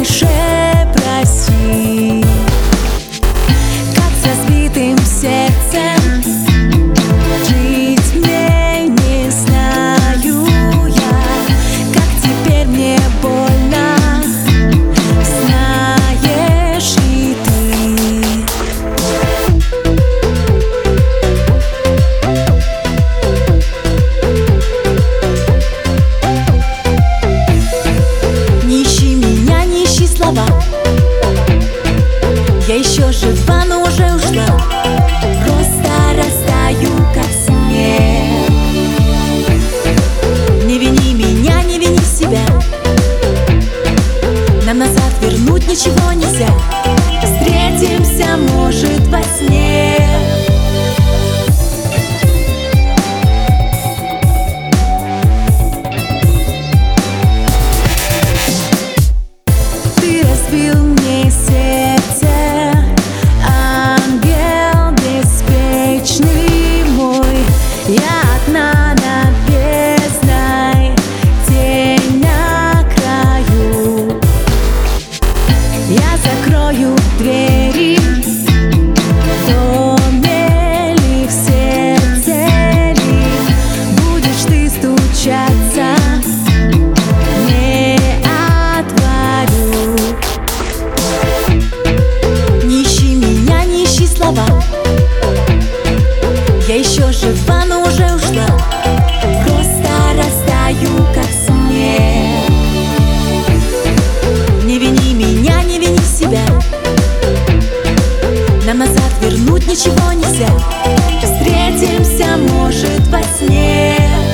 больше проси. Как со сбитым сердцем жить мне не знаю я. Как теперь мне больно, знаешь и ты. Не ищи меня, не ищи слова. Я еще жива, но уже ушла. Просто растаю, как снег. Не вини меня, не вини себя. Нам назад вернуть ничего нельзя. Встретимся, может, во сне. Ты разбил мне сердце, ангел беспечный мой. Я одна над бездной, тень на краю. Я закрою двери в доме ли, в сердце ли. Будешь ты стучаться, не отворю. Не ищи меня, не ищи слова. Я еще жива, но уже ушла. Просто растаю, как снег. Не вини меня, не вини себя. Нам назад вернуть ничего нельзя. Встретимся, может, во сне.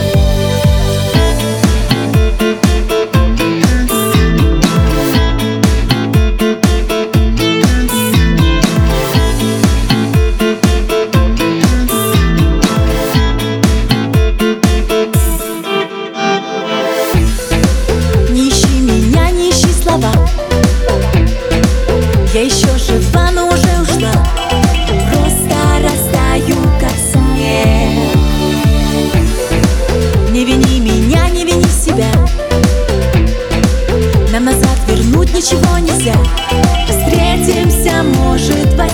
Не ищи меня, не ищи слова. Я еще жива, но уже ушла. Просто растаю, как снег. Не вини меня, не вини себя. Нам назад вернуть ничего нельзя. Встретимся, может, во